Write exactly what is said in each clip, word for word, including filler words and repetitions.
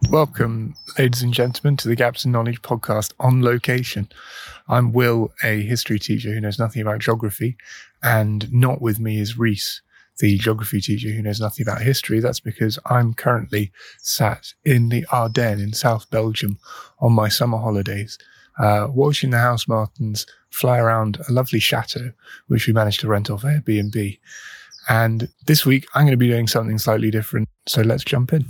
Welcome, ladies and gentlemen, to the Gaps in Knowledge podcast on location. I'm Will, a history teacher who knows nothing about geography, and not with me is Reese, the geography teacher who knows nothing about history. That's because I'm currently sat in the Ardennes in South Belgium on my summer holidays, uh, watching the house martins fly around a lovely chateau, which we managed to rent off Airbnb. And this week, I'm going to be doing something slightly different, so let's jump in.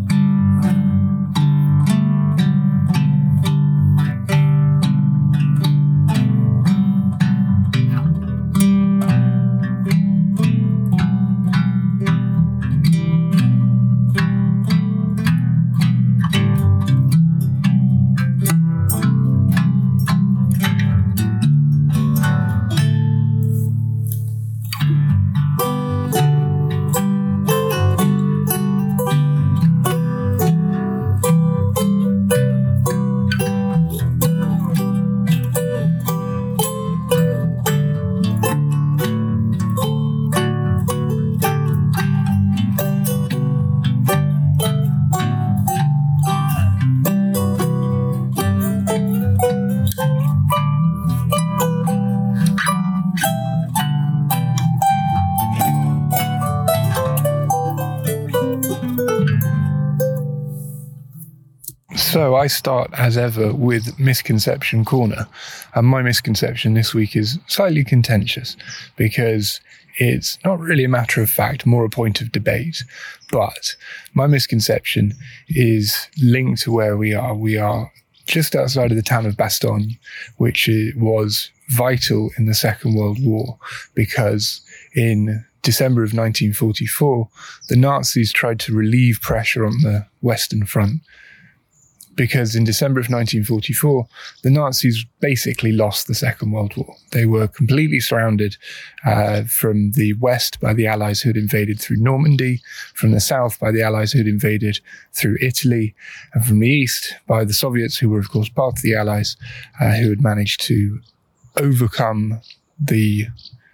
So I start, as ever, with Misconception Corner. And my misconception this week is slightly contentious because it's not really a matter of fact, more a point of debate. But my misconception is linked to where we are. We are just outside of the town of Bastogne, which was vital in the Second World War because in December of nineteen forty-four, the Nazis tried to relieve pressure on the Western Front. Because in December of nineteen forty-four, the Nazis basically lost the Second World War. They were completely surrounded uh, from the west by the Allies who had invaded through Normandy, from the south by the Allies who had invaded through Italy, and from the east by the Soviets, who were, of course, part of the Allies, uh, who had managed to overcome the...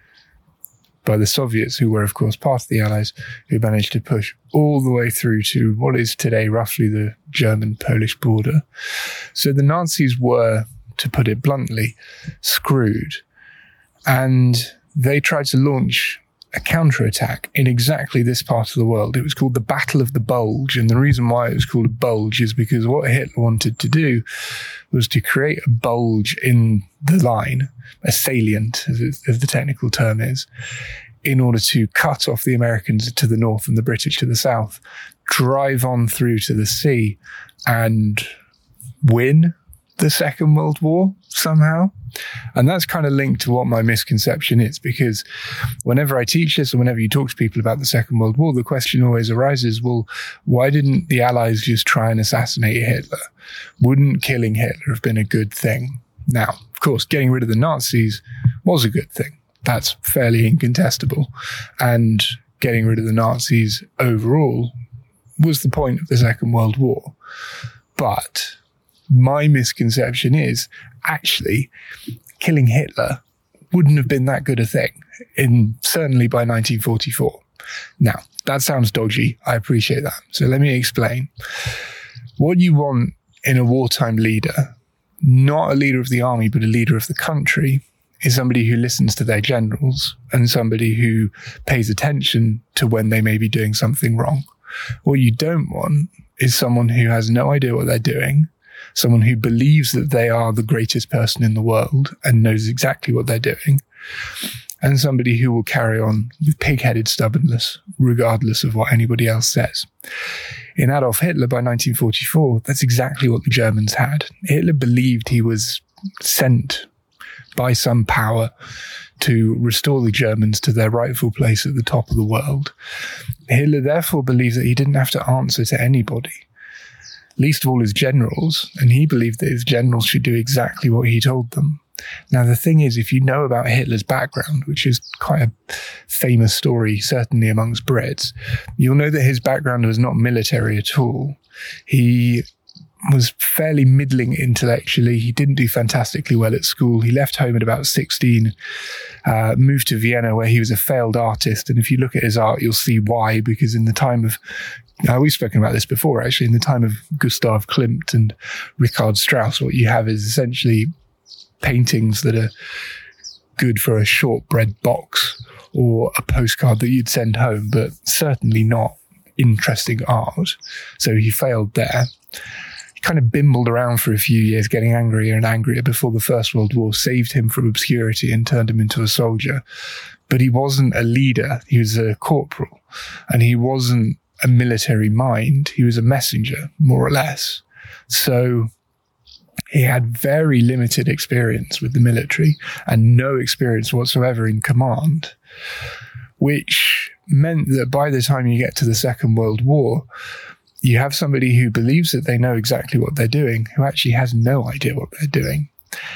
by the Soviets, who were, of course, part of the Allies, who managed to push all the way through to what is today roughly the German-Polish border. So the Nazis were, to put it bluntly, screwed. And they tried to launch a counterattack in exactly this part of the world. It was called the Battle of the Bulge. And the reason why it was called a bulge is because what Hitler wanted to do was to create a bulge in the line, a salient, as, it, as the technical term is, in order to cut off the Americans to the north and the British to the south, drive on through to the sea and win the Second World War somehow. And that's kind of linked to what my misconception is, because whenever I teach this or whenever you talk to people about the Second World War, the question always arises, well, why didn't the Allies just try and assassinate Hitler? Wouldn't killing Hitler have been a good thing? Now, of course, getting rid of the Nazis was a good thing. That's fairly incontestable. And getting rid of the Nazis overall was the point of the Second World War. But my misconception is actually killing Hitler wouldn't have been that good a thing, in certainly by nineteen forty-four. Now, that sounds dodgy. I appreciate that. So let me explain. What you want in a wartime leader, not a leader of the army, but a leader of the country, is somebody who listens to their generals and somebody who pays attention to when they may be doing something wrong. What you don't want is someone who has no idea what they're doing, someone who believes that they are the greatest person in the world and knows exactly what they're doing, and somebody who will carry on with pig-headed stubbornness, regardless of what anybody else says. In Adolf Hitler, by nineteen forty-four, that's exactly what the Germans had. Hitler believed he was sent by some power to restore the Germans to their rightful place at the top of the world. Hitler therefore believed that he didn't have to answer to anybody, least of all his generals, and he believed that his generals should do exactly what he told them. Now, the thing is, if you know about Hitler's background, which is quite a famous story, certainly amongst Brits, you'll know that his background was not military at all. He was fairly middling intellectually. He didn't do fantastically well at school. He left home at about sixteen, uh, moved to Vienna where he was a failed artist. And if you look at his art, you'll see why, because in the time of Now, we've spoken about this before, actually, in the time of Gustav Klimt and Richard Strauss. What you have is essentially paintings that are good for a shortbread box or a postcard that you'd send home, but certainly not interesting art. So he failed there. He kind of bimbled around for a few years, getting angrier and angrier before the First World War saved him from obscurity and turned him into a soldier. But he wasn't a leader. He was a corporal, and he wasn't a military mind. He was a messenger, more or less. So he had very limited experience with the military and no experience whatsoever in command, which meant that by the time you get to the Second World War, you have somebody who believes that they know exactly what they're doing, who actually has no idea what they're doing.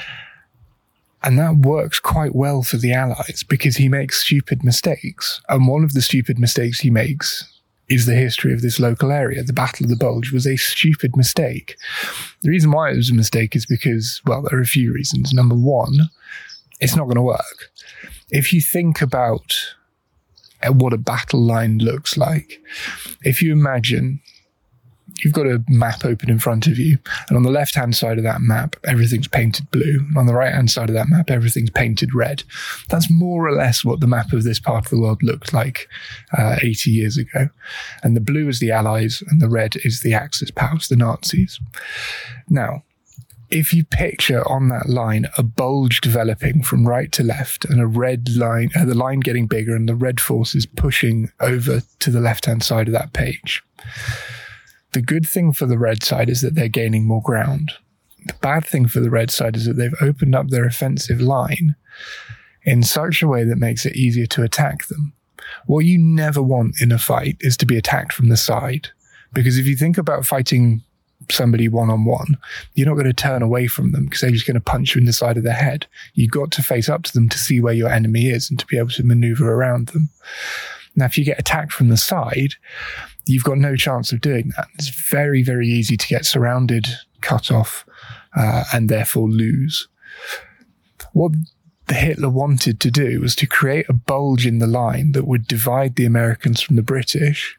And that works quite well for the Allies because he makes stupid mistakes. And one of the stupid mistakes he makes is the history of this local area. The Battle of the Bulge was a stupid mistake. The reason why it was a mistake is because, well, there are a few reasons. Number one, it's not going to work. If you think about what a battle line looks like, if you imagine you've got a map open in front of you, and on the left-hand side of that map, everything's painted blue, and on the right-hand side of that map, everything's painted red. That's more or less what the map of this part of the world looked like uh, eighty years ago. And the blue is the Allies, and the red is the Axis powers, the Nazis. Now, if you picture on that line a bulge developing from right to left and a red line, uh, the line getting bigger and the red forces pushing over to the left-hand side of that page, the good thing for the red side is that they're gaining more ground. The bad thing for the red side is that they've opened up their offensive line in such a way that makes it easier to attack them. What you never want in a fight is to be attacked from the side. Because if you think about fighting somebody one-on-one, you're not going to turn away from them because they're just going to punch you in the side of the head. You've got to face up to them to see where your enemy is and to be able to maneuver around them. Now, if you get attacked from the side, you've got no chance of doing that. It's very, very easy to get surrounded, cut off, uh, and therefore lose. What Hitler wanted to do was to create a bulge in the line that would divide the Americans from the British.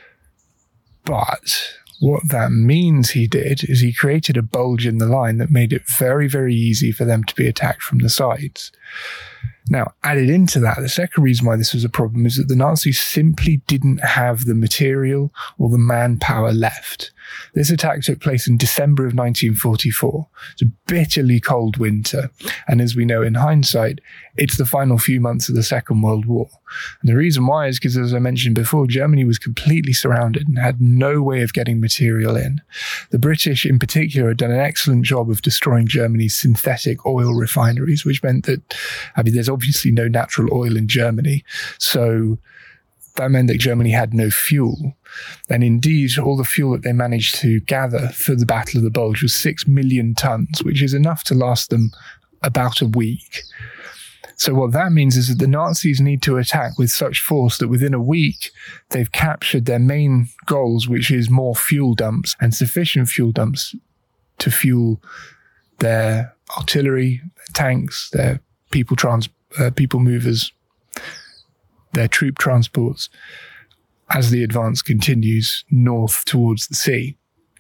But what that means he did is he created a bulge in the line that made it very, very easy for them to be attacked from the sides. Now, added into that, the second reason why this was a problem is that the Nazis simply didn't have the material or the manpower left. This attack took place in December of nineteen forty-four. It's a bitterly cold winter. And as we know in hindsight, it's the final few months of the Second World War. And the reason why is because, as I mentioned before, Germany was completely surrounded and had no way of getting material in. The British in particular had done an excellent job of destroying Germany's synthetic oil refineries, which meant that, I mean, there's obviously no natural oil in Germany. So that meant that Germany had no fuel. And indeed, all the fuel that they managed to gather for the Battle of the Bulge was six million tons, which is enough to last them about a week. So what that means is that the Nazis need to attack with such force that within a week, they've captured their main goals, which is more fuel dumps and sufficient fuel dumps to fuel their artillery, their tanks, their people trans, uh, people movers, their troop transports, as the advance continues north towards the sea.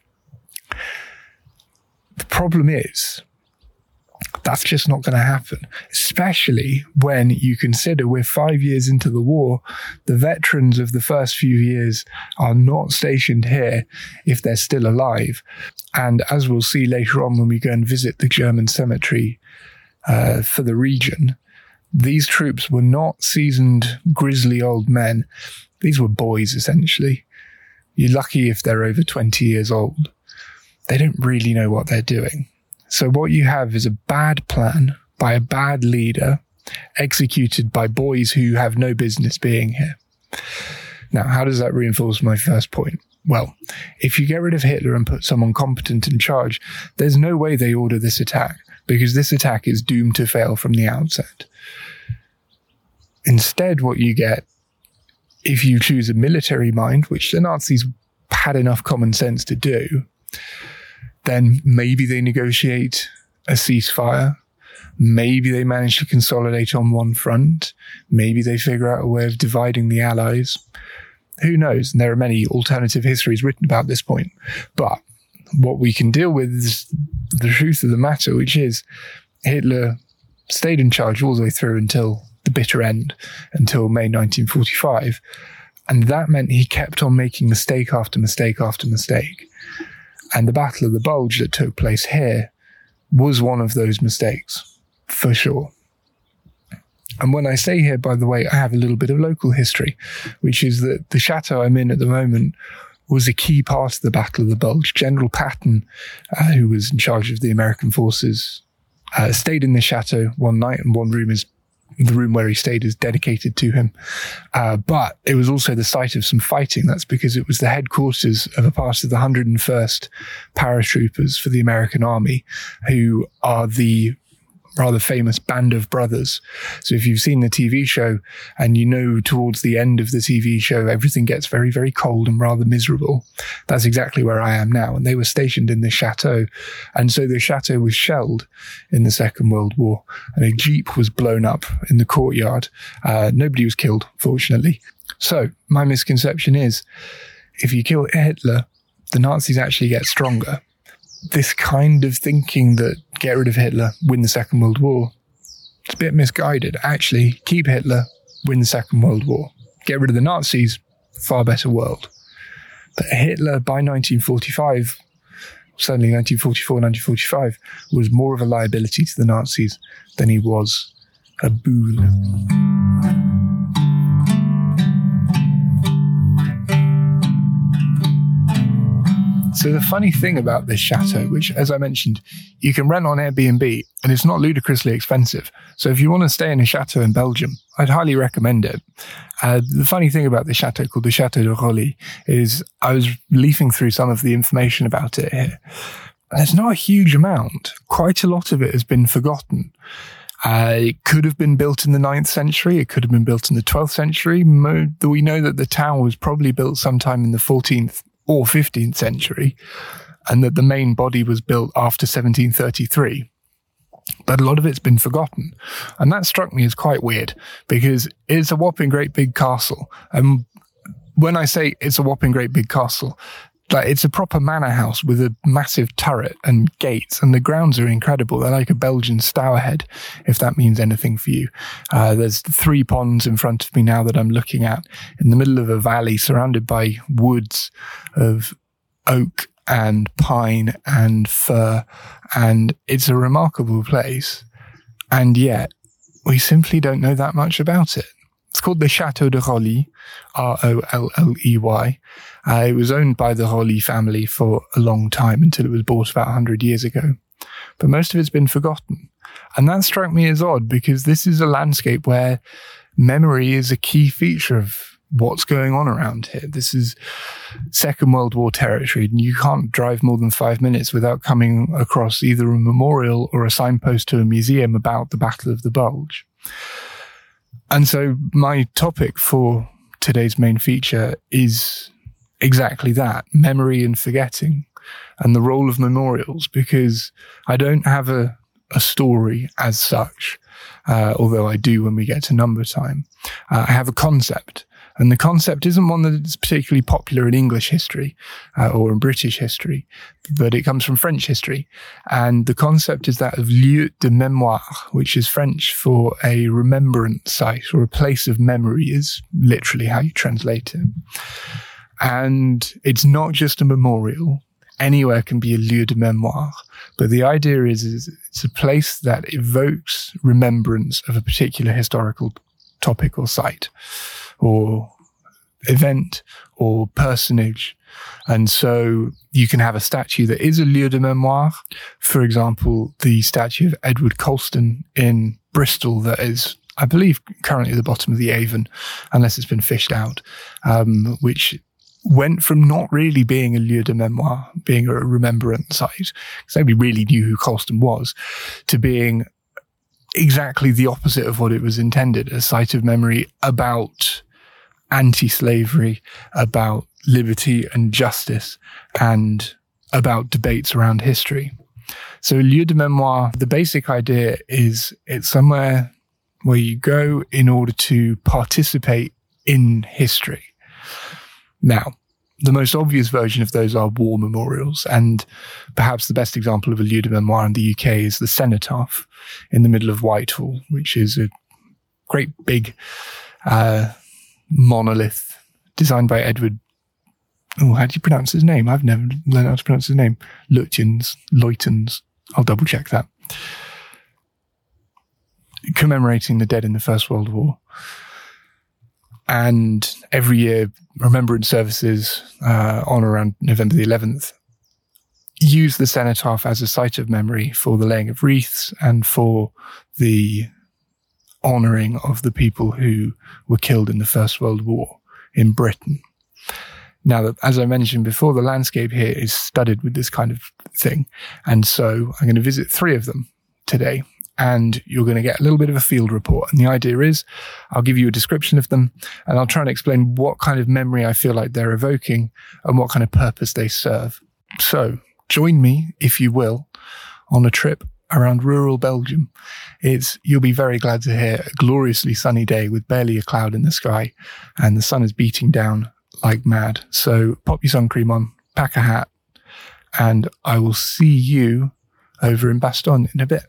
The problem is, that's just not going to happen, especially when you consider we're five years into the war. The veterans of the first few years are not stationed here if they're still alive. And as we'll see later on when we go and visit the German cemetery uh, for the region, these troops were not seasoned, grisly old men. These were boys, essentially. You're lucky if they're over twenty years old. They don't really know what they're doing. So what you have is a bad plan by a bad leader executed by boys who have no business being here. Now, how does that reinforce my first point? Well, if you get rid of Hitler and put someone competent in charge, there's no way they order this attack, because this attack is doomed to fail from the outset. Instead, what you get, if you choose a military mind, which the Nazis had enough common sense to do, then maybe they negotiate a ceasefire. Maybe they manage to consolidate on one front. Maybe they figure out a way of dividing the Allies. Who knows? And there are many alternative histories written about this point. But what we can deal with is the truth of the matter, which is Hitler stayed in charge all the way through until the bitter end, until May nineteen forty-five. And that meant he kept on making mistake after mistake after mistake. And the Battle of the Bulge that took place here was one of those mistakes, for sure. And when I say here, by the way, I have a little bit of local history, which is that the chateau I'm in at the moment was a key part of the Battle of the Bulge. General Patton, uh, who was in charge of the American forces, uh, stayed in the chateau one night, and one room is the room where he stayed is dedicated to him. Uh, but it was also the site of some fighting. That's because it was the headquarters of a part of the one hundred first Paratroopers for the American Army, who are the rather famous Band of Brothers. So if you've seen the T V show and you know towards the end of the T V show everything gets very, very cold and rather miserable, that's exactly where I am now. And they were stationed in the chateau. And so the chateau was shelled in the Second World War, and a jeep was blown up in the courtyard. Uh, nobody was killed, fortunately. So my misconception is, if you kill Hitler, the Nazis actually get stronger. This kind of thinking that get rid of Hitler, win the Second World War, it's a bit misguided. Actually, keep Hitler, win the Second World War. Get rid of the Nazis, far better world. But Hitler, by nineteen forty-five, certainly nineteen forty-four, nineteen forty-five, was more of a liability to the Nazis than he was a boon. So the funny thing about this chateau, which, as I mentioned, you can rent on Airbnb, and it's not ludicrously expensive. So if you want to stay in a chateau in Belgium, I'd highly recommend it. Uh, the funny thing about the chateau, called the Chateau de Roli, is I was leafing through some of the information about it here. There's not a huge amount. Quite a lot of it has been forgotten. Uh, it could have been built in the ninth century. It could have been built in the twelfth century. Mo- we know that the tower was probably built sometime in the fourteenth or fifteenth century, and that the main body was built after seventeen thirty-three. But a lot of it's been forgotten. And that struck me as quite weird, because it's a whopping great big castle. And when I say it's a whopping great big castle, like, it's a proper manor house with a massive turret and gates, and the grounds are incredible. They're like a Belgian Stourhead, if that means anything for you. Uh, there's three ponds in front of me now that I'm looking at, in the middle of a valley surrounded by woods of oak and pine and fir, and it's a remarkable place. And yet, we simply don't know that much about it. It's called the Chateau de Roli, R O L L E Y. Uh, it was owned by the Roli family for a long time, until it was bought about one hundred years ago. But most of it's been forgotten. And that struck me as odd, because this is a landscape where memory is a key feature of what's going on around here. This is Second World War territory, and you can't drive more than five minutes without coming across either a memorial or a signpost to a museum about the Battle of the Bulge. And so my topic for today's main feature is exactly that, memory and forgetting, and the role of memorials, because I don't have a, a story as such, uh, although I do when we get to number time. Uh, I have a concept. And the concept isn't one that's particularly popular in English history uh, or in British history, but it comes from French history. And the concept is that of lieu de mémoire, which is French for a remembrance site, or a place of memory is literally how you translate it. And it's not just a memorial. Anywhere can be a lieu de mémoire. But the idea is, is it's a place that evokes remembrance of a particular historical topic or site, or event, or personage. And so you can have a statue that is a lieu de mémoire. For example, the statue of Edward Colston in Bristol that is, I believe, currently at the bottom of the Avon, unless it's been fished out, um, which went from not really being a lieu de mémoire, being a remembrance site, because nobody really knew who Colston was, to being exactly the opposite of what it was intended, a site of memory about anti-slavery, about liberty and justice, and about debates around history. So lieu de mémoire, the basic idea is it's somewhere where you go in order to participate in history. Now, the most obvious version of those are war memorials, and perhaps the best example of a lieu de mémoire in the U K is the Cenotaph in the middle of Whitehall, which is a great big uh, monolith designed by Edward. Oh, how do you pronounce his name? I've never learned how to pronounce his name. Lutyens, Leutens. I'll double check that. Commemorating the dead in the First World War. And every year, remembrance services uh, on around November the eleventh use the Cenotaph as a site of memory for the laying of wreaths and for the honouring of the people who were killed in the First World War in Britain. Now, as I mentioned before, the landscape here is studded with this kind of thing. And so I'm going to visit three of them today. And you're going to get a little bit of a field report. And the idea is I'll give you a description of them and I'll try and explain what kind of memory I feel like they're evoking and what kind of purpose they serve. So join me, if you will, on a trip around rural Belgium. It's, you'll be very glad to hear, a gloriously sunny day with barely a cloud in the sky and the sun is beating down like mad. So pop your sun cream on, pack a hat, and I will see you over in Bastogne in a bit.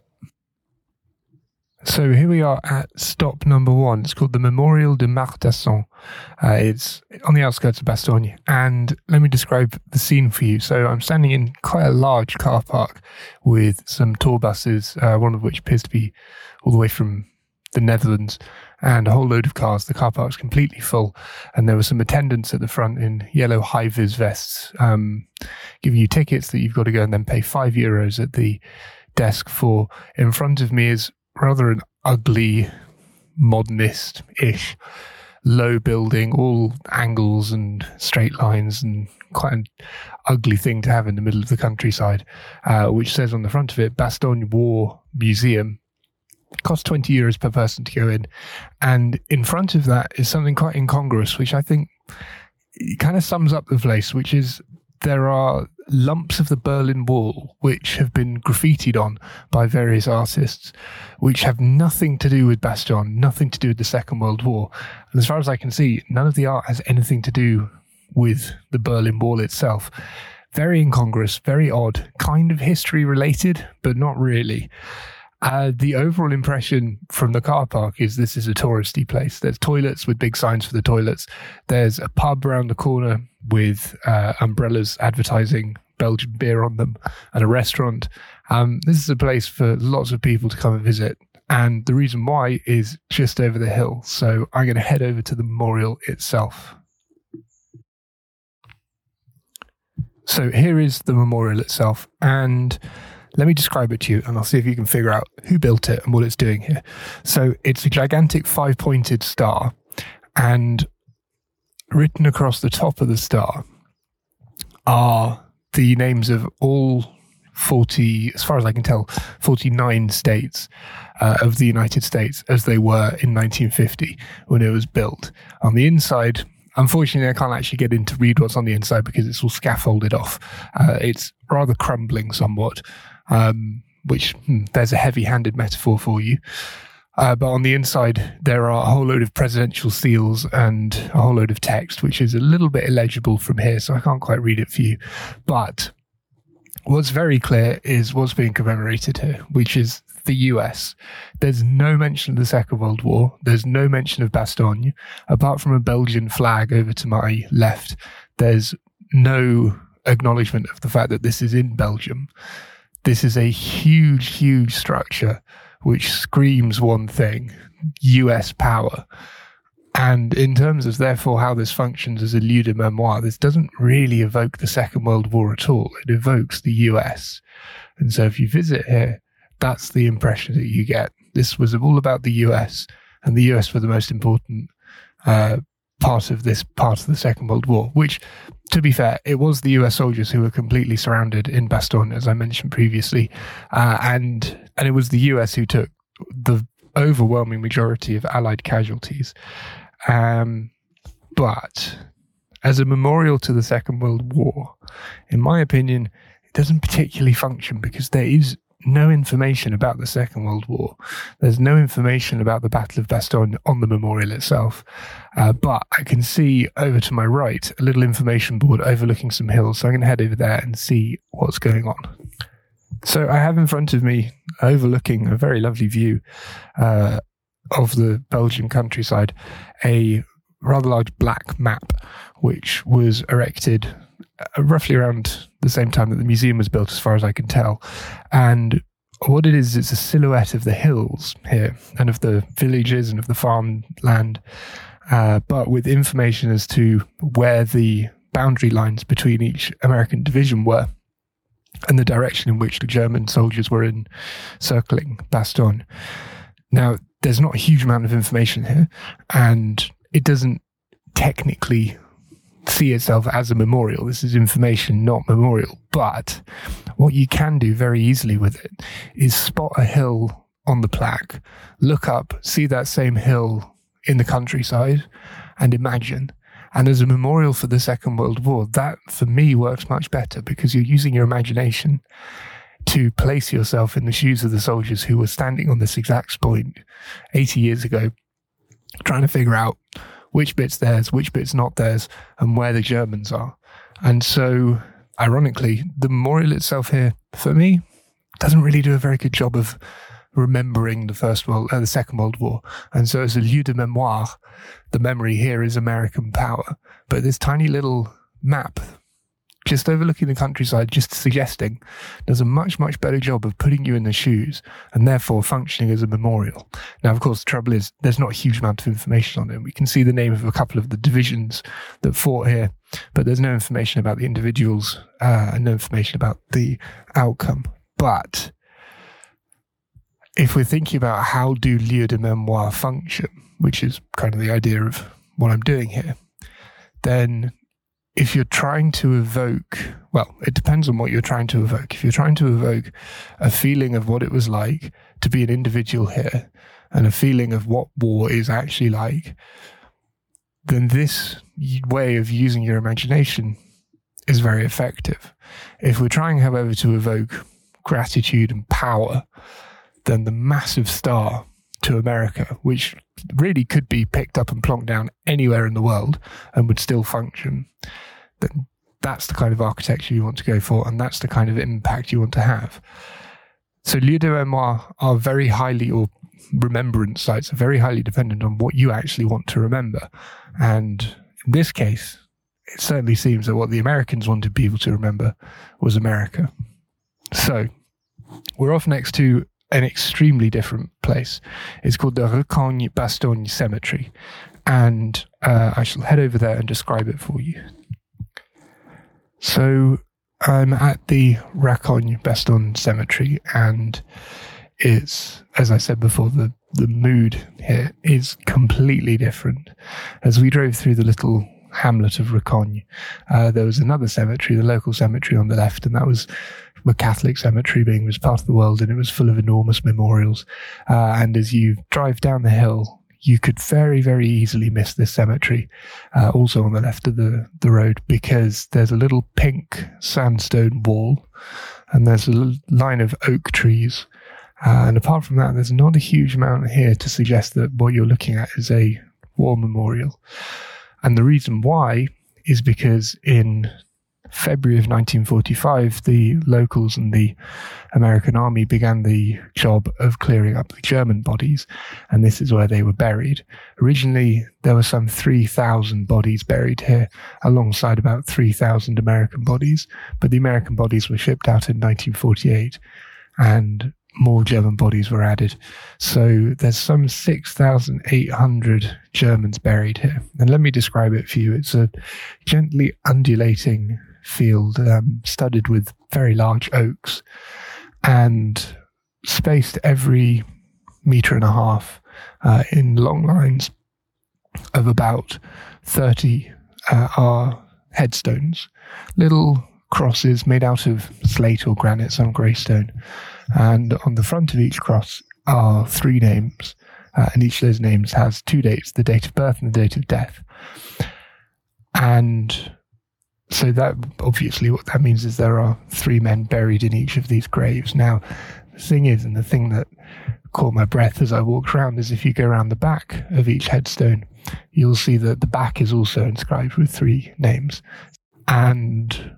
So here we are at stop number one. It's called the Memorial de Martasson. Uh, it's on the outskirts of Bastogne. And let me describe the scene for you. So I'm standing in quite a large car park with some tour buses, uh, one of which appears to be all the way from the Netherlands, and a whole load of cars. The car park's completely full. And there were some attendants at the front in yellow high-vis vests, um, giving you tickets that you've got to go and then pay five euros at the desk for. In front of me is rather an ugly, modernist-ish, low building, all angles and straight lines, and quite an ugly thing to have in the middle of the countryside, uh, which says on the front of it, Bastogne War Museum. It costs twenty euros per person to go in. And in front of that is something quite incongruous, which I think kind of sums up the place, which is there are lumps of the Berlin Wall which have been graffitied on by various artists, which have nothing to do with Bastogne, nothing to do with the Second World War. And as far as I can see, none of the art has anything to do with the Berlin Wall itself. Very incongruous, very odd, kind of history related, but not really. Uh, the overall impression from the car park is this is a touristy place. There's toilets with big signs for the toilets. There's a pub around the corner with uh, umbrellas advertising Belgian beer on them, and a restaurant. Um, this is a place for lots of people to come and visit. And the reason why is just over the hill. So I'm going to head over to the memorial itself. So here is the memorial itself. And let me describe it to you, and I'll see if you can figure out who built it and what it's doing here. So it's a gigantic five-pointed star, and written across the top of the star are the names of all forty, as far as I can tell, forty-nine states uh, of the United States as they were in nineteen fifty when it was built. On the inside, unfortunately, I can't actually get in to read what's on the inside because it's all scaffolded off. Uh, it's rather crumbling somewhat. Um, which hmm, there's a heavy-handed metaphor for you. Uh, but on the inside, there are a whole load of presidential seals and a whole load of text, which is a little bit illegible from here, so I can't quite read it for you. But what's very clear is what's being commemorated here, which is the U S. There's no mention of the Second World War. There's no mention of Bastogne. Apart from a Belgian flag over to my left, there's no acknowledgement of the fact that this is in Belgium. This is a huge, huge structure which screams one thing, U S power. And in terms of, therefore, how this functions as a lieu de mémoire, this doesn't really evoke the Second World War at all. It evokes the U S. And so if you visit here, that's the impression that you get. This was all about the U S, and the U S were the most important uh, part of this part of the Second World War, which, to be fair, it was the U S soldiers who were completely surrounded in Bastogne, as I mentioned previously, uh, and and it was the U S who took the overwhelming majority of Allied casualties. Um, but as a memorial to the Second World War, in my opinion, it doesn't particularly function because there is no information about the Second World War. There's no information about the Battle of Bastogne on the memorial itself. Uh, but I can see over to my right a little information board overlooking some hills. So I'm going to head over there and see what's going on. So I have in front of me, overlooking a very lovely view uh, of the Belgian countryside, a rather large black map, which was erected uh, roughly around the same time that the museum was built, as far as I can tell. And what it is, it's a silhouette of the hills here and of the villages and of the farmland, uh, but with information as to where the boundary lines between each American division were and the direction in which the German soldiers were encircling Bastogne. Now, there's not a huge amount of information here, and it doesn't technically see itself as a memorial. This is information, not memorial. But what you can do very easily with it is spot a hill on the plaque, look up, see that same hill in the countryside, and imagine. And as a memorial for the Second World War, that for me works much better, because you're using your imagination to place yourself in the shoes of the soldiers who were standing on this exact point eighty years ago, trying to figure out which bit's theirs, which bit's not theirs, and where the Germans are. And so, ironically, the memorial itself here, for me, doesn't really do a very good job of remembering the First World, uh, the Second World War. And so, as a lieu de mémoire, the memory here is American power. But this tiny little map, just overlooking the countryside, just suggesting, does a much, much better job of putting you in the shoes and therefore functioning as a memorial. Now, of course, the trouble is there's not a huge amount of information on it. We can see the name of a couple of the divisions that fought here, but there's no information about the individuals uh, and no information about the outcome. But if we're thinking about how do lieux de mémoire function, which is kind of the idea of what I'm doing here, then if you're trying to evoke, well, it depends on what you're trying to evoke. If you're trying to evoke a feeling of what it was like to be an individual here and a feeling of what war is actually like, then this way of using your imagination is very effective. If we're trying, however, to evoke gratitude and power, then the massive star to America, which really could be picked up and plonked down anywhere in the world and would still function, then that's the kind of architecture you want to go for, and that's the kind of impact you want to have. So lieux de mémoire are very highly, or remembrance sites are very highly dependent on what you actually want to remember. And in this case, it certainly seems that what the Americans wanted people to remember was America. So we're off next to an extremely different place. It's called the Recogne-Bastogne Cemetery, and uh, I shall head over there and describe it for you. So I'm at the Recogne-Bastogne Cemetery, and it's, as I said before, the, the mood here is completely different. As we drove through the little hamlet of Recogne, uh, there was another cemetery, the local cemetery on the left, and that was a Catholic cemetery, being was part of the world, and it was full of enormous memorials. Uh, and as you drive down the hill, you could very, very easily miss this cemetery, uh, also on the left of the, the road, because there's a little pink sandstone wall, and there's a line of oak trees. Uh, and apart from that, there's not a huge amount here to suggest that what you're looking at is a war memorial. And the reason why is because in February of nineteen forty-five, the locals and the American army began the job of clearing up the German bodies, and this is where they were buried. Originally, there were some three thousand bodies buried here, alongside about three thousand American bodies, but the American bodies were shipped out in nineteen forty-eight, and more German bodies were added. So there's some six thousand eight hundred Germans buried here. And let me describe it for you. It's a gently undulating field, um, studded with very large oaks, and spaced every metre and a half uh, in long lines of about thirty uh, are headstones, little crosses made out of slate or granite, some grey stone. And on the front of each cross are three names, uh, and each of those names has two dates, the date of birth and the date of death. And so that obviously what that means is there are three men buried in each of these graves. Now, the thing is, and the thing that caught my breath as I walked around, is if you go around the back of each headstone, you'll see that the back is also inscribed with three names. And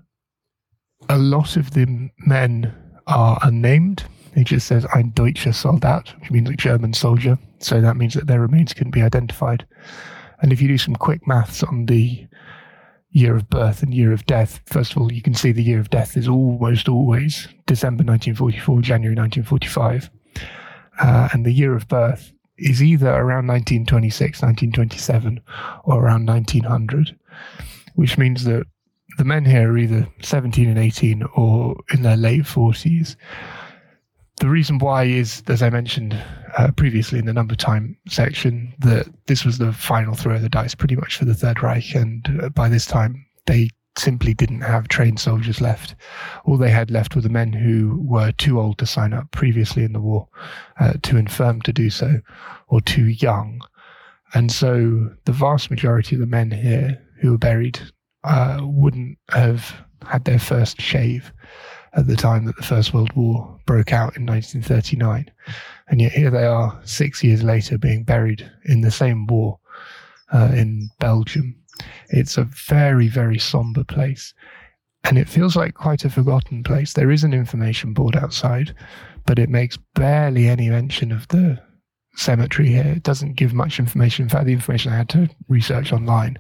a lot of the men are unnamed. It just says Ein deutscher Soldat, which means a German soldier. So that means that their remains can be identified. And if you do some quick maths on the year of birth and year of death, first of all, you can see the year of death is almost always December nineteen forty-four, January nineteen forty-five. Uh, and the year of birth is either around nineteen twenty-six, nineteen twenty-seven, or around nineteen hundred, which means that the men here are either seventeen and eighteen or in their late forties. The reason why is, as I mentioned uh, previously in the number time section, that this was the final throw of the dice pretty much for the Third Reich, and uh, by this time they simply didn't have trained soldiers left. All they had left were the men who were too old to sign up previously in the war, uh, too infirm to do so, or too young. And so the vast majority of the men here who were buried uh, wouldn't have had their first shave at the time that the First World War broke out in nineteen thirty-nine. And yet here they are, six years later, being buried in the same war uh, in Belgium. It's a very, very somber place. And it feels like quite a forgotten place. There is an information board outside, but it makes barely any mention of the cemetery here. It doesn't give much information. In fact, the information I had to research online.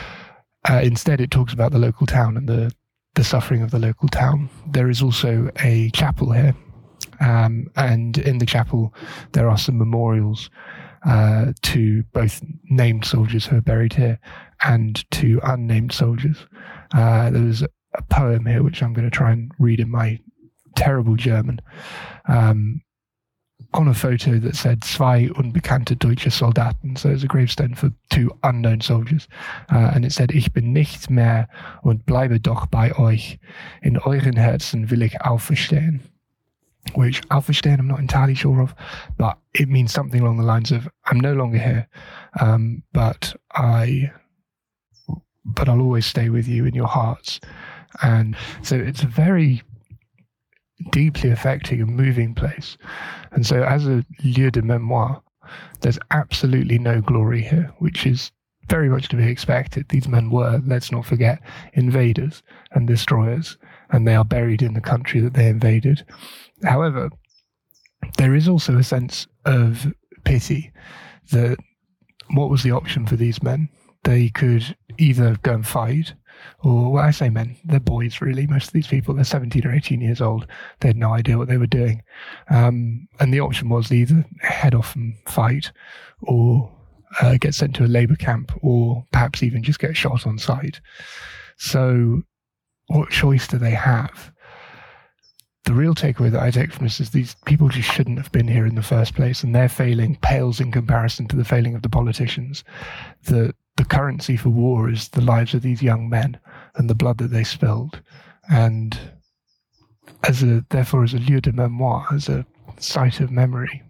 Uh, instead, it talks about the local town and the the suffering of the local town. There is also a chapel here, um, and in the chapel there are some memorials uh, to both named soldiers who are buried here and to unnamed soldiers. Uh, there was a poem here which I'm going to try and read in my terrible German, um, on a photo that said Zwei unbekannte deutsche Soldaten. So it's a gravestone for two unknown soldiers. Uh, and it said, Ich bin nicht mehr und bleibe doch bei euch. In euren Herzen will ich auferstehen. Which, auferstehen, I'm not entirely sure of, but it means something along the lines of, I'm no longer here, um, but I, but I'll always stay with you in your hearts. And so it's a very deeply affecting and moving place. And so as a lieu de mémoire, there's absolutely no glory here, which is very much to be expected. These men were, let's not forget, invaders and destroyers, and they are buried in the country that they invaded. However, there is also a sense of pity that what was the option for these men? They could either go and fight, or, well, I say men, they're boys really, most of these people, they're seventeen or eighteen years old, they had no idea what they were doing. Um, and the option was either head off and fight, or uh, get sent to a labour camp, or perhaps even just get shot on sight. So what choice do they have? The real takeaway that I take from this is these people just shouldn't have been here in the first place, and their failing pales in comparison to the failing of the politicians. The the currency for war is the lives of these young men and the blood that they spilled. And as a therefore as a lieu de mémoire, as a site of memory,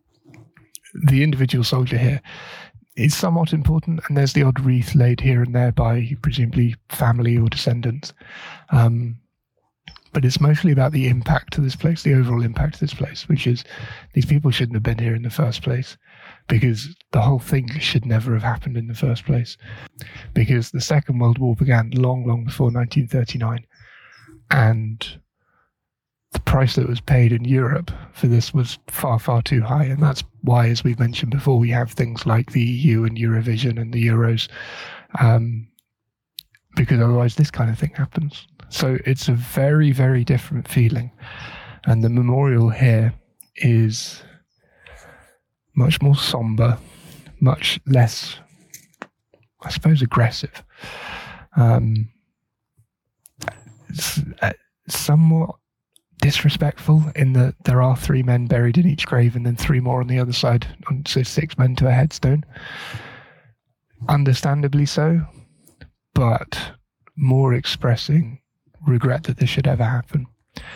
the individual soldier here is somewhat important, and there's the odd wreath laid here and there by presumably family or descendants. Um, But it's mostly about the impact of this place, the overall impact of this place, which is these people shouldn't have been here in the first place, because the whole thing should never have happened in the first place. Because the Second World War began long, long before nineteen thirty-nine. And the price that was paid in Europe for this was far, far too high. And that's why, as we've mentioned before, we have things like the E U and Eurovision and the Euros, um, because otherwise this kind of thing happens. So it's a very, very different feeling. And the memorial here is much more somber, much less, I suppose, aggressive. Um, it's, uh, somewhat disrespectful in that there are three men buried in each grave and then three more on the other side, so six men to a headstone. Understandably so, but more expressing regret that this should ever happen.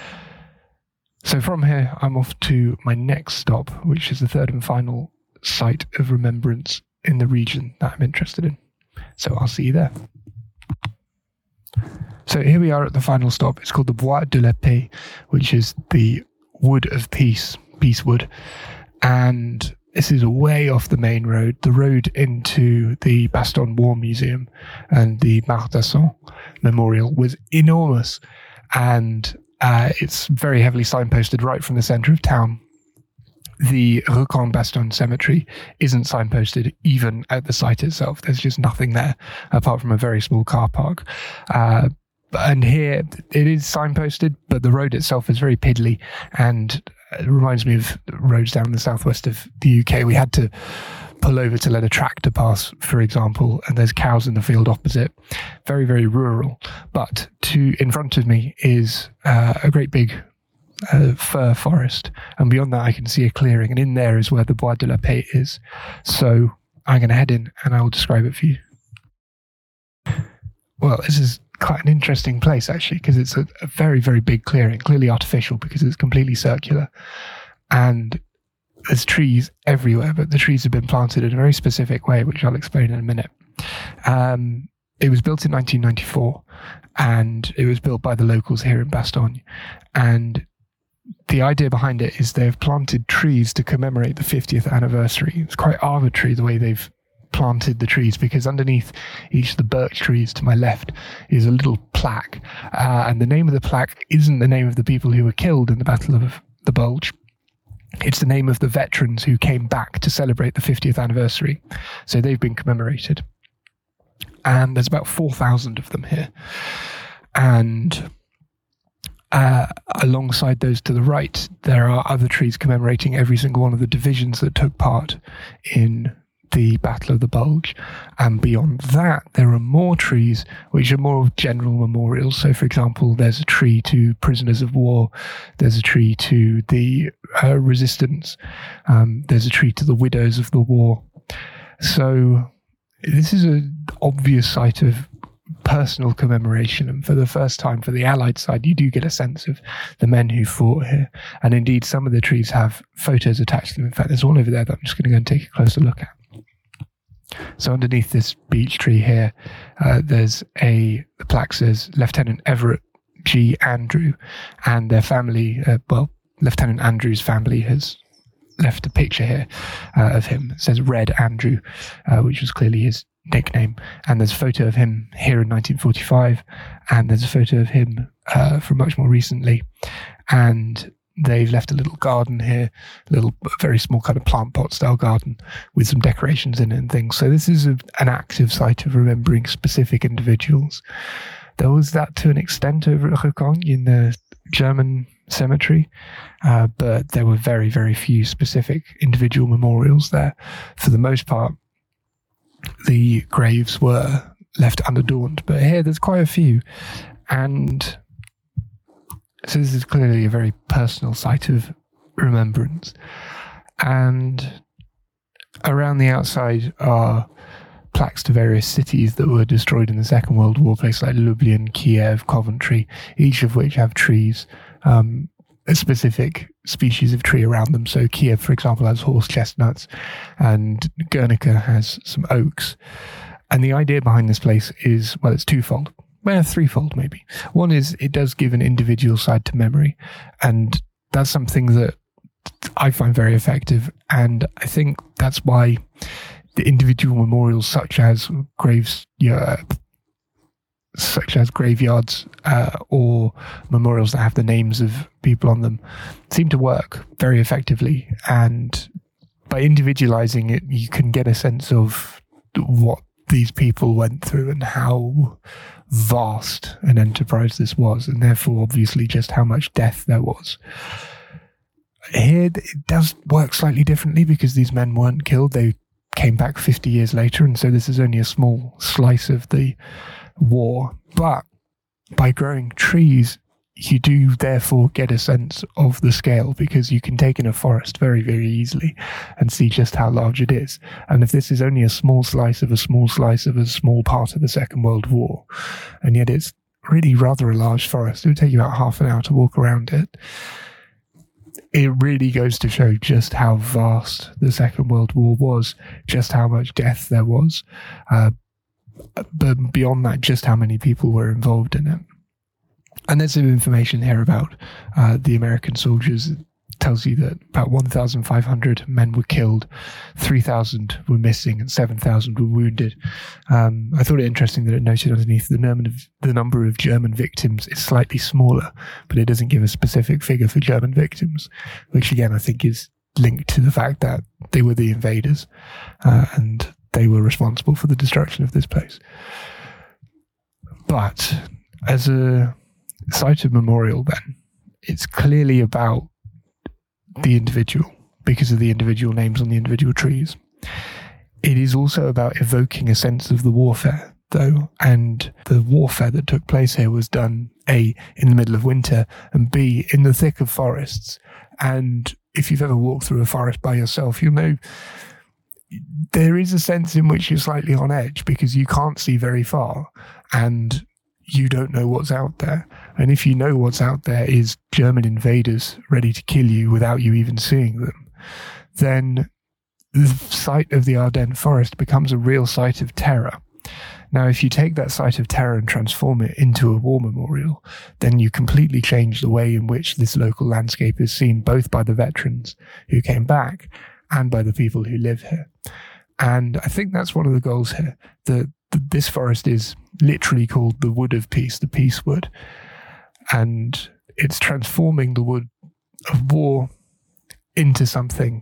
So from here, I'm off to my next stop, which is the third and final site of remembrance in the region that I'm interested in. So I'll see you there. So here we are at the final stop. It's called the Bois de la Paix, which is the wood of peace, peace wood. And this is way off the main road. The road into the Bastogne War Museum and the Martasson Memorial was enormous. And uh, it's very heavily signposted right from the centre of town. The Recon-Bastogne Cemetery isn't signposted even at the site itself. There's just nothing there apart from a very small car park. Uh, and here it is signposted, but the road itself is very piddly, and it reminds me of roads down in the southwest of the U K. We had to pull over to let a tractor pass, for example, and there's cows in the field opposite. Very, very rural. But to in front of me is uh, a great big uh, fir forest, and beyond that I can see a clearing, and in there is where the Bois de la Paix is. So I'm going to head in and I will describe it for you. Well, this is quite an interesting place, actually, because it's a, a very, very big clearing, clearly artificial because it's completely circular. And there's trees everywhere, but the trees have been planted in a very specific way, which I'll explain in a minute. Um, it was built in nineteen ninety-four, and it was built by the locals here in Bastogne. And the idea behind it is they've planted trees to commemorate the fiftieth anniversary. It's quite arbitrary the way they've planted the trees, because underneath each of the birch trees to my left is a little plaque, uh, and the name of the plaque isn't the name of the people who were killed in the Battle of the Bulge. It's the name of the veterans who came back to celebrate the fiftieth anniversary. So they've been commemorated, and there's about four thousand of them here. And uh, alongside those to the right, there are other trees commemorating every single one of the divisions that took part in the Battle of the Bulge. And beyond that, there are more trees which are more general memorials. So, for example, there's a tree to prisoners of war, there's a tree to the uh, resistance, um, there's a tree to the widows of the war. So this is an obvious site of personal commemoration, and for the first time for the Allied side you do get a sense of the men who fought here. And indeed some of the trees have photos attached to them. In fact, there's one over there that I'm just going to go and take a closer look at. So underneath this beech tree here, uh, there's a the plaque says Lieutenant Everett G. Andrew, and their family, uh, well, Lieutenant Andrew's family has left a picture here uh, of him. It says Red Andrew, uh, which was clearly his nickname. And there's a photo of him here in nineteen forty-five, and there's a photo of him uh, from much more recently. And they've left a little garden here, a little very small kind of plant pot style garden with some decorations in it and things. So this is a, an active site of remembering specific individuals. There was that to an extent over at Recon in the German cemetery, uh, but there were very, very few specific individual memorials there. For the most part, the graves were left unadorned, but here there's quite a few. And so this is clearly a very personal site of remembrance. And around the outside are plaques to various cities that were destroyed in the Second World War, places like Lublin, Kiev, Coventry, each of which have trees, um, a specific species of tree around them. So Kiev, for example, has horse chestnuts, and Guernica has some oaks. And the idea behind this place is, well, it's twofold. Well, threefold maybe. One is it does give an individual side to memory, and that's something that I find very effective. And I think that's why the individual memorials, such as graves, yeah, such as graveyards uh, or memorials that have the names of people on them, seem to work very effectively. And by individualizing it, you can get a sense of what these people went through and how vast an enterprise this was, and therefore obviously just how much death there was. Here it does work slightly differently because these men weren't killed, they came back fifty years later, and so this is only a small slice of the war. But by growing trees, you do therefore get a sense of the scale, because you can take in a forest very, very easily and see just how large it is. And if this is only a small slice of a small slice of a small part of the Second World War, and yet it's really rather a large forest, it would take you about half an hour to walk around it, it really goes to show just how vast the Second World War was, just how much death there was, uh, but beyond that, just how many people were involved in it. And there's some information here about uh, the American soldiers. It tells you that about one thousand five hundred men were killed, three thousand were missing, and seven thousand were wounded. Um, I thought it interesting that it noted underneath the number, of, the number of German victims is slightly smaller, but it doesn't give a specific figure for German victims, which again I think is linked to the fact that they were the invaders uh, and they were responsible for the destruction of this place. But as a site of memorial, then, it's clearly about the individual because of the individual names on the individual trees. It is also about evoking a sense of the warfare, though, and the warfare that took place here was done, A, in the middle of winter, and B, in the thick of forests. And if you've ever walked through a forest by yourself, you'll know there is a sense in which you're slightly on edge because you can't see very far and you don't know what's out there. And if you know what's out there is German invaders ready to kill you without you even seeing them, then the site of the Ardennes forest becomes a real site of terror. Now, if you take that site of terror and transform it into a war memorial, then you completely change the way in which this local landscape is seen, both by the veterans who came back and by the people who live here. And I think that's one of the goals here. The, the, this forest is literally called the Wood of Peace, the Peace Wood. And it's transforming the wood of war into something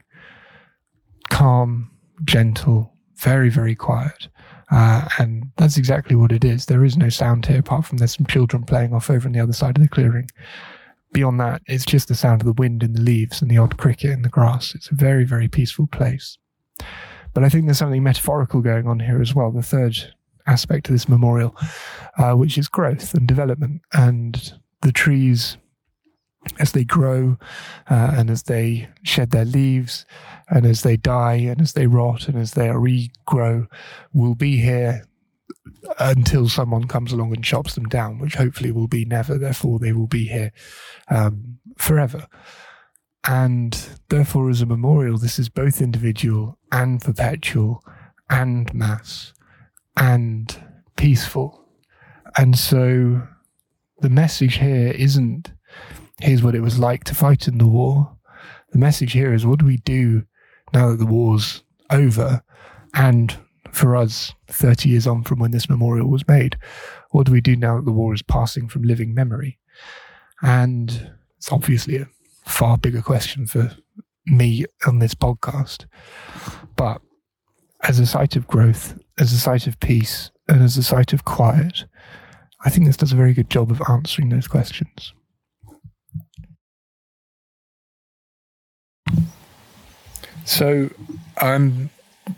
calm, gentle, very, very quiet. Uh, and that's exactly what it is. There is no sound here apart from there's some children playing off over on the other side of the clearing. Beyond that, it's just the sound of the wind in the leaves and the odd cricket in the grass. It's a very, very peaceful place. But I think there's something metaphorical going on here as well. The third aspect of this memorial, uh, which is growth and development. And the trees, as they grow uh, and as they shed their leaves and as they die and as they rot and as they regrow, will be here until someone comes along and chops them down, which hopefully will be never. Therefore, they will be here um, forever. And therefore, as a memorial, this is both individual and perpetual and mass and peaceful. And so the message here isn't, here's what it was like to fight in the war. The message here is, what do we do now that the war's over? And for us, thirty years on from when this memorial was made, what do we do now that the war is passing from living memory? And it's obviously a far bigger question for me on this podcast. But as a site of growth, as a site of peace, and as a site of quiet, I think this does a very good job of answering those questions. So I'm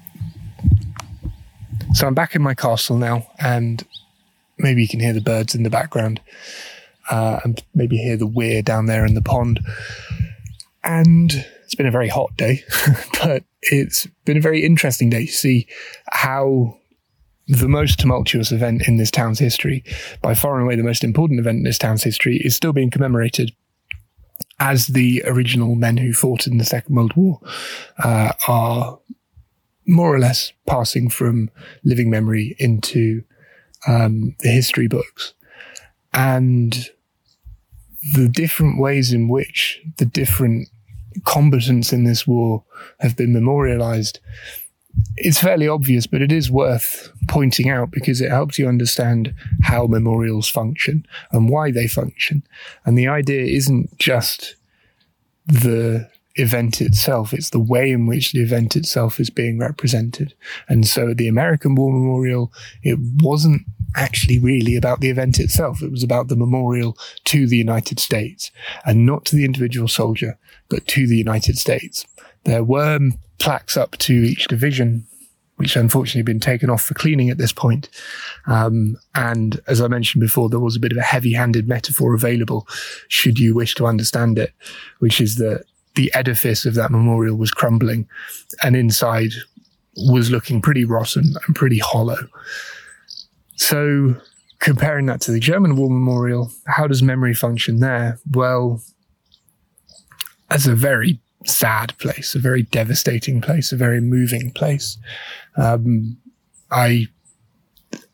so I'm back in my castle now, and maybe you can hear the birds in the background, uh, and maybe hear the weir down there in the pond. And it's been a very hot day, but it's been a very interesting day to see how the most tumultuous event in this town's history, by far and away the most important event in this town's history, is still being commemorated as the original men who fought in the Second World War uh, are more or less passing from living memory into um, the history books. And the different ways in which the different combatants in this war have been memorialized, it's fairly obvious, but it is worth pointing out because it helps you understand how memorials function and why they function. And the idea isn't just the event itself, it's the way in which the event itself is being represented. And so the American War Memorial, it wasn't actually really about the event itself. It was about the memorial to the United States, and not to the individual soldier, but to the United States. There were plaques up to each division, which unfortunately have been taken off for cleaning at this point. Um, and as I mentioned before, there was a bit of a heavy-handed metaphor available should you wish to understand it, which is that the edifice of that memorial was crumbling and inside was looking pretty rotten and pretty hollow. So comparing that to the German War Memorial, how does memory function there? Well, as a very sad place, a very devastating place, a very moving place. Um, I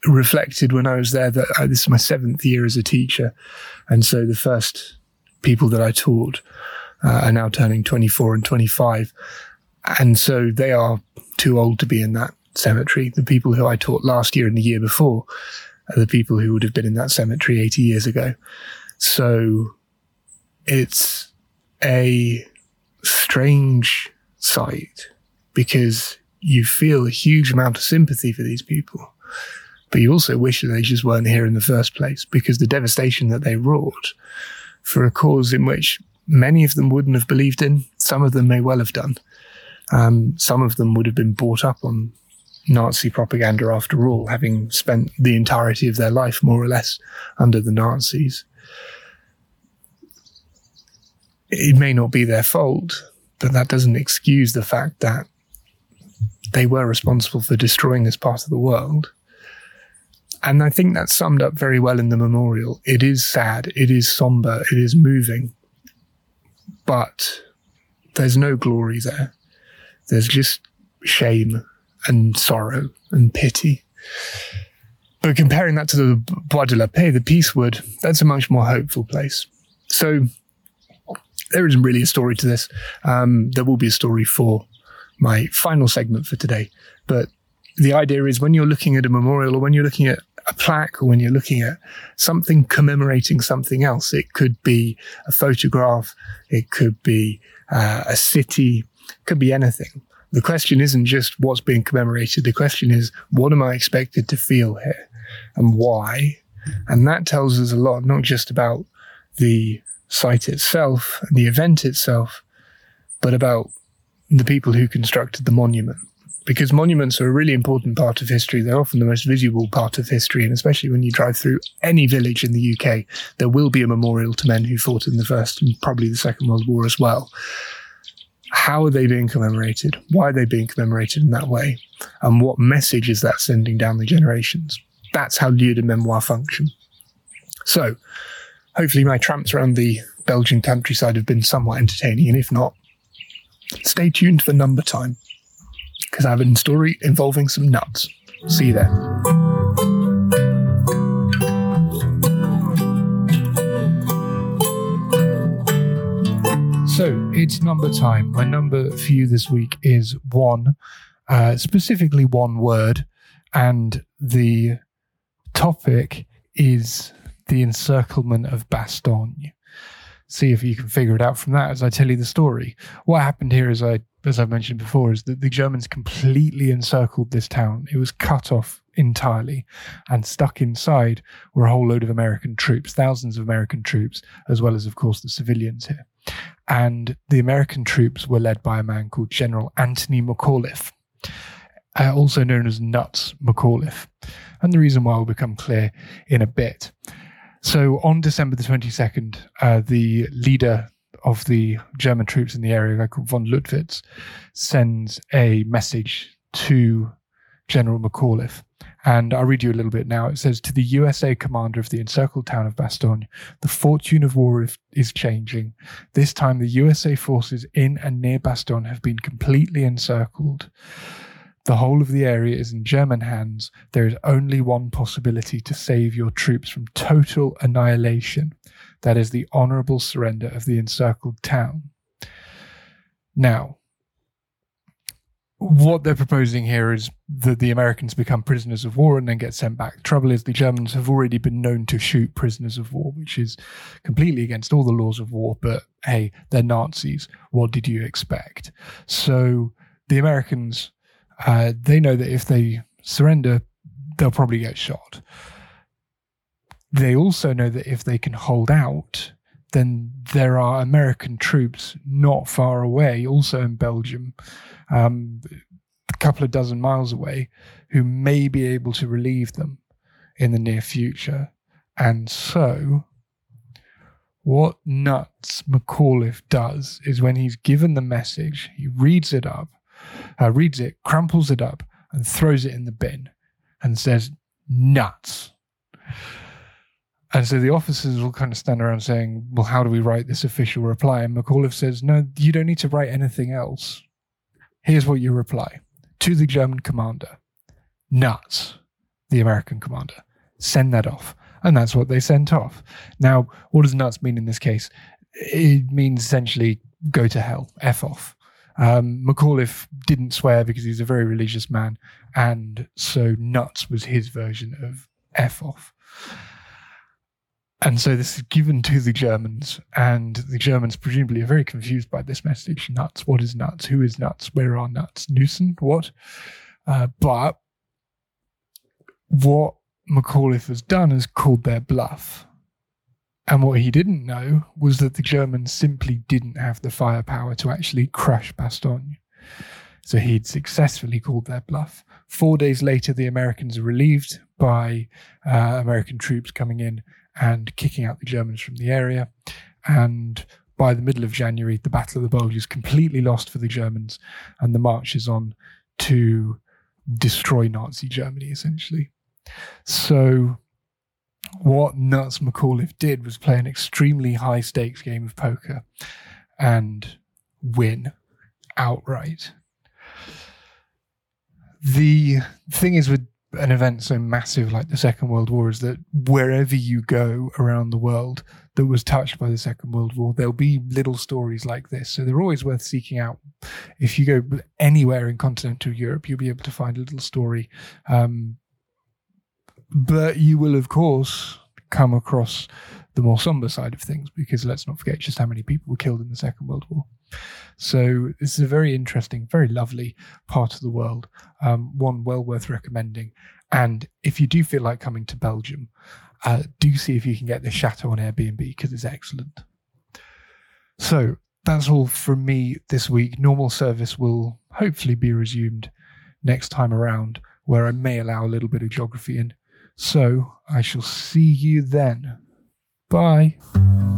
reflected when I was there that uh, this is my seventh year as a teacher. And so the first people that I taught uh, are now turning twenty-four and twenty-five. And so they are too old to be in that cemetery. The people who I taught last year and the year before are the people who would have been in that cemetery eighty years ago. So it's a strange sight because you feel a huge amount of sympathy for these people, but you also wish that they just weren't here in the first place, because the devastation that they wrought for a cause in which many of them wouldn't have believed in, some of them may well have done. Um, some of them would have been brought up on Nazi propaganda after all, having spent the entirety of their life more or less under the Nazis. It may not be their fault, but that doesn't excuse the fact that they were responsible for destroying this part of the world. And I think that's summed up very well in the memorial. It is sad, it is somber, it is moving, but there's no glory there. There's just shame and sorrow and pity. But comparing that to the Bois de la Paix, the Peace Wood, that's a much more hopeful place. So there isn't really a story to this. Um, there will be a story for my final segment for today. But the idea is when you're looking at a memorial, or when you're looking at a plaque, or when you're looking at something commemorating something else, it could be a photograph, it could be uh, a city, it could be anything. The question isn't just what's being commemorated. The question is, what am I expected to feel here and why? And that tells us a lot, not just about the site itself and the event itself, but about the people who constructed the monument. Because monuments are a really important part of history. They're often the most visible part of history, and especially when you drive through any village in the U K, there will be a memorial to men who fought in the First and probably the Second World War as well. How are they being commemorated? Why are they being commemorated in that way? And what message is that sending down the generations? That's how lieux de mémoire function. So, hopefully my tramps around the Belgian countryside have been somewhat entertaining, and if not, stay tuned for number time, because I have a story involving some nuts. See you there. So it's number time. My number for you this week is one, uh, specifically one word, and the topic is the encirclement of Bastogne. See if you can figure it out from that as I tell you the story. What happened here, as I as I mentioned before, is that the Germans completely encircled this town. It was cut off entirely, and stuck inside were a whole load of American troops, thousands of American troops, as well as, of course, the civilians here. And the American troops were led by a man called General Anthony McAuliffe, uh, also known as Nuts McAuliffe. And the reason why will become clear in a bit. So on December the twenty-second, uh, the leader of the German troops in the area, a guy called von Lüttwitz, sends a message to General McAuliffe. And I'll read you a little bit now. It says, "To the U S A commander of the encircled town of Bastogne, the fortune of war is changing. This time the U S A forces in and near Bastogne have been completely encircled. The whole of the area is in German hands. There is only one possibility to save your troops from total annihilation. That is the honorable surrender of the encircled town." Now, what they're proposing here is that the Americans become prisoners of war and then get sent back. The trouble is the Germans have already been known to shoot prisoners of war, which is completely against all the laws of war, but hey, they're Nazis. What did you expect? So the Americans, uh, they know that if they surrender, they'll probably get shot. They also know that if they can hold out, then there are American troops not far away, also in Belgium, um, a couple of dozen miles away, who may be able to relieve them in the near future. And so what Nuts McAuliffe does is when he's given the message, he reads it up, uh, reads it, crumples it up, and throws it in the bin and says, "Nuts." And so the officers will kind of stand around saying, well, how do we write this official reply? And McAuliffe says, no, you don't need to write anything else. Here's what you reply. To the German commander, "Nuts. the American commander. Send that off. And that's what they sent off. Now, what does nuts mean in this case? It means essentially go to hell, F off. Um, McAuliffe didn't swear because he's a very religious man, and so nuts was his version of F off. And so this is given to the Germans, and the Germans presumably are very confused by this message. Nuts, what is nuts? Who is nuts? Where are nuts? Nussen, what? Uh, but what McAuliffe has done is called their bluff. And what he didn't know was that the Germans simply didn't have the firepower to actually crush Bastogne. So he'd successfully called their bluff. Four days later, the Americans are relieved by uh, American troops coming in and kicking out the Germans from the area. And by the middle of January, the Battle of the Bulge is completely lost for the Germans, and the march is on to destroy Nazi Germany, essentially. So what Nuts McAuliffe did was play an extremely high-stakes game of poker and win outright. The thing is with an event so massive like the Second World War is that wherever you go around the world that was touched by the Second World War, there'll be little stories like this. So they're always worth seeking out. If you go anywhere in continental Europe, you'll be able to find a little story. Um, but you will, of course, come across the more somber side of things, because let's not forget just how many people were killed in the Second World War. So this is a very interesting, very lovely part of the world, um, one well worth recommending. And if you do feel like coming to Belgium, uh, do see if you can get the Chateau on Airbnb, because it's excellent. So that's all from me this week. Normal service will hopefully be resumed next time around, where I may allow a little bit of geography in. So I shall see you then. Bye.